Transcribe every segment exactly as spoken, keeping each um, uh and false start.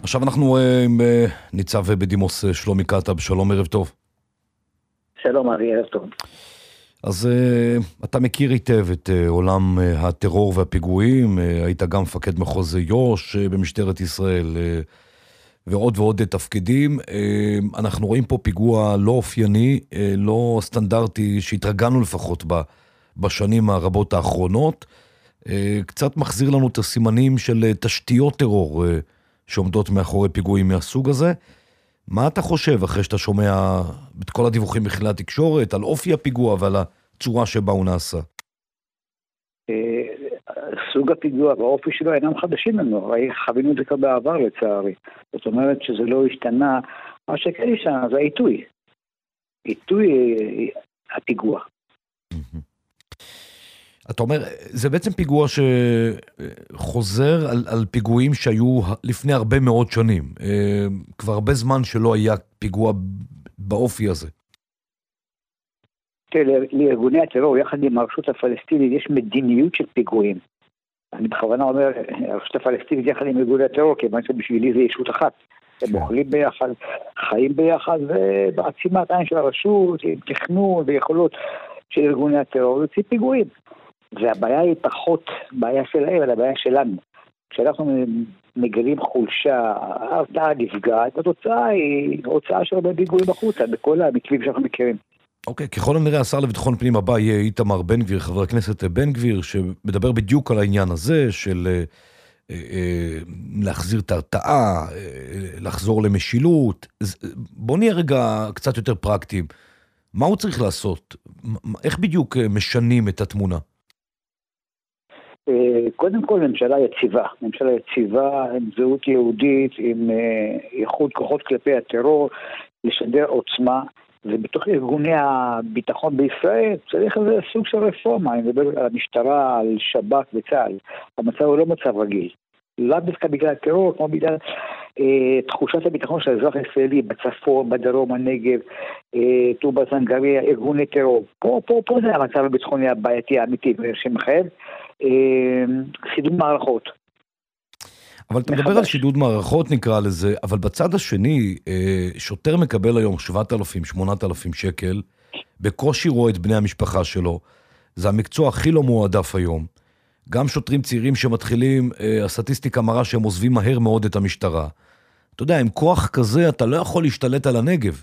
עכשיו אנחנו uh, עם uh, ניצב בדימוס uh, שלומי כתב, שלום, ערב טוב. שלום אבי, ערב טוב. אז uh, אתה מכיר היטב את uh, עולם uh, הטרור והפיגועים, uh, היית גם מפקד מחוז יו"ש uh, במשטרת ישראל, uh, ועוד ועוד תפקידים. Uh, אנחנו רואים פה פיגוע לא אופייני, uh, לא סטנדרטי, שהתרגלנו לפחות ב, בשנים הרבות האחרונות, uh, קצת מחזיר לנו את הסימנים של uh, תשתיות טרור, uh, שעומדות מאחורי פיגועים מהסוג הזה. מה אתה חושב אחרי שאתה שומע את כל הדיווחים בכלי התקשורת על אופי הפיגוע ועל הצורה שבה הוא נעשה? סוג הפיגוע והאופי שלו אינם חדשים לנו, חווינו את זה כבר בעבר לצערי. זאת אומרת שזה לא השתנה, מה שכן השתנה זה העיתוי. עיתוי הפיגוע. אתה אומר, זה בעצם פיגוע שחוזר על, על פיגועים שהיו לפני הרבה מאוד שנים. כבר הרבה זמן שלא היה פיגוע באופי הזה. לארגוני הטרור, יחד עם הרשות הפלסטינית, יש מדיניות של פיגועים. אני בכוונה אומר, הרשות הפלסטינית יחד עם ארגוני הטרור, כיוון שבשבילי זה ישות אחת. הם אוכלים ביחד, חיים ביחד, ובעצימת עין של הרשות, עם תכנון ויכולות של ארגוני הטרור, יוצאים פיגועים. והבעיה היא פחות בעיה שלהם, אלא הבעיה שלנו. כשאנחנו מגלים חולשה, ההרתעה נפגעת, התוצאה היא הוצאה של הרבה פיגועים החוצה, בכל המתווים שאנחנו מכירים. אוקיי, okay, ככל הנראה השר לביטחון פנים הבא יהיה איתמר בן גביר, חבר הכנסת בן גביר, שמדבר בדיוק על העניין הזה, של אה, אה, להחזיר את ההרתעה, אה, לחזור למשילות. בוא נהיה רגע קצת יותר פרקטיים. מה הוא צריך לעשות? איך בדיוק משנים את התמונה? קודם כל ממשלה יציבה, ממשלה יציבה עם זהות יהודית, עם איחוד כוחות כלפי הטרור, לשדר עוצמה, ובתוך ארגוני הביטחון בישראל צריך איזה סוג של רפורמה, אני מדבר על המשטרה, על שב"כ וצה"ל. המצב הוא לא מצב רגיל, לא דווקא בגלל הטרור, כמו בגלל אה, תחושת הביטחון של האזרח הישראלי בצפון, בדרום, הנגב, אה, טובא זנגריה, ארגוני טרור. פה, פה, פה זה המצב הביטחוני הבעייתי האמיתי, שמחייב אה, סידוד מערכות. אבל אתה מדבר על שידוד מערכות נקרא לזה, אבל בצד השני, שוטר מקבל היום שבעת אלפים, שמונת אלפים שקל, בקושי רואה את בני המשפחה שלו, זה המקצוע הכי לא מועדף היום. גם שוטרים צעירים שמתחילים, הסטטיסטיקה מראה שהם עוזבים מהר מאוד את המשטרה. אתה יודע, עם כוח כזה אתה לא יכול להשתלט על הנגב.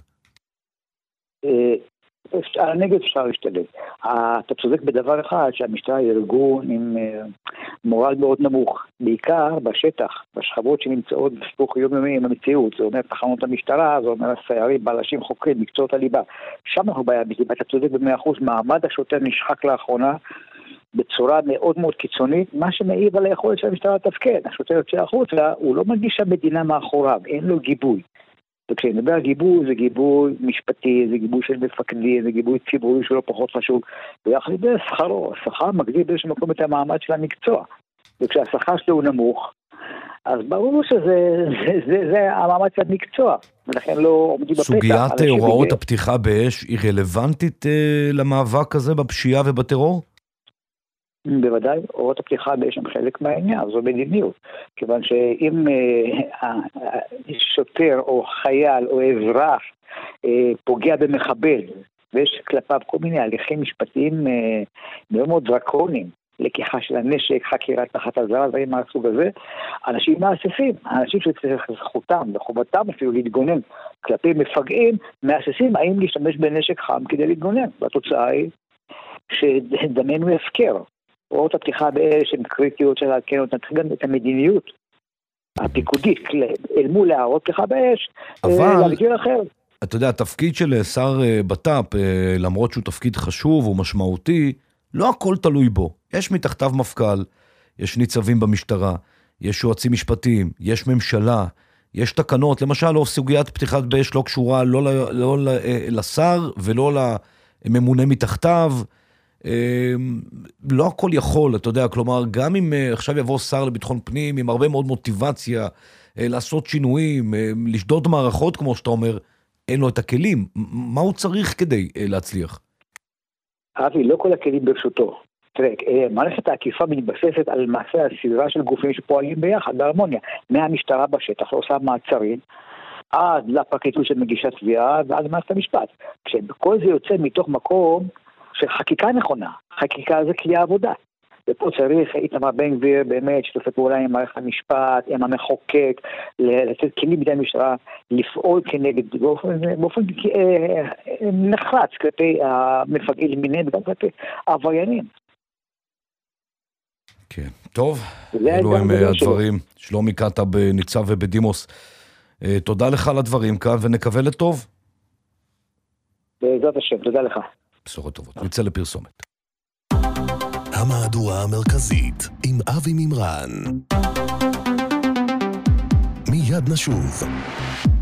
על הנגב אפשר להשתלט. אתה צודק בדבר אחד, שהמשטרה היא ארגון עם מורל מאוד נמוך, בעיקר בשטח, בשכבות שנמצאות בספוך יומיומי עם המציאות. זה אומר תחנות המשטרה, זה אומר הסיירים, בלשים, חוקרים, מקצועות הליבה. שם אנחנו בעיה, אתה צודק במאה אחוז, מעמד השוטר נשחק לאחרונה בצורה מאוד מאוד קיצונית, מה שמעיב על היכולת של המשטרה לתפקד. השוטר יוצא החוצה, הוא לא מרגיש שהמדינה מאחוריו, אין לו גיבוי. וכשאני מדבר על גיבוי, זה גיבוי משפטי, זה גיבוי של מפקדים, זה גיבוי ציבורי שלא פחות חשוב, ויחד עם זה שכרו, השכר מגדיל באיזשהו מקום את המעמד של המקצוע, וכשהשכר שלו הוא נמוך, אז ברור שזה זה, זה, זה המעמד של המקצוע, ולכן לא עומדים בפתח. סוגיית הוראות הפתיחה באש היא רלוונטית אה, למאבק הזה בפשיעה ובטרור? בוודאי, הוראות הפתיחה באש הם חלק מהעניין, זו מדיניות, כיוון שאם אה, שוטר או חייל או אזרח אה, פוגע במחבל, ויש כלפיו כל מיני הליכים משפטיים אה, מאוד מאוד דרקוניים, לקיחה של הנשק, חקירת תחת אזהרה, דברים מהסוג הזה, אנשים מאספים, אנשים שצריך זכותם וחובתם אפילו להתגונן כלפי מפגעים, מאספים האם להשתמש בנשק חם כדי להתגונן, והתוצאה היא שדמנו יפקר. הוראות הפתיחה באש הן קריטיות של להכן אותן, צריך גם את המדיניות הפיקודית אל מול ההוראות פתיחה באש, להגדיר אחר. אתה יודע, התפקיד של שר בט"פ, למרות שהוא תפקיד חשוב ומשמעותי, לא הכל תלוי בו. יש מתחתיו מפכ"ל, יש ניצבים במשטרה, יש יועצים משפטיים, יש ממשלה, יש תקנות, למשל, או סוגיית פתיחת באש לא קשורה לא, לא לשר ולא לממונה מתחתיו, לא הכל יכול, אתה יודע, כלומר, גם אם עכשיו יבוא שר לביטחון פנים עם הרבה מאוד מוטיבציה לעשות שינויים, לשדוד מערכות, כמו שאתה אומר, אין לו את הכלים. מה הוא צריך כדי להצליח? אבי, לא כל הכלים ברשותו. תראה, מערכת העקיפה מתבססת על מעשה הסדרה של גופים שפועלים ביחד, בהרמוניה, מהמשטרה בשטח, לא עושה מעצרים, עד לפרקליטות של מגישת תביעה, ועד מערכת המשפט. כשכל זה יוצא מתוך מקום של חקיקה נכונה, חקיקה זה כלי העבודה. ופה צריך איתמר בן גביר באמת שתעשה פעולה עם מערכת המשפט, עם המחוקק, לתת כלים בידי המשטרה, לפעול כנגד, באופן, באופן נחרץ כלפי המפגעים למיניהם, וגם כלפי העבריינים. כן, טוב, אלו הם הדברים. שלומי כתב ניצב ובדימוס, תודה לך על הדברים כאן, ונקווה לטוב. בעזרת השם, תודה לך. בשורות טובות, נצא לפרסומת. המהדורה המרכזית עם אבי ממרן. מיד נשוב.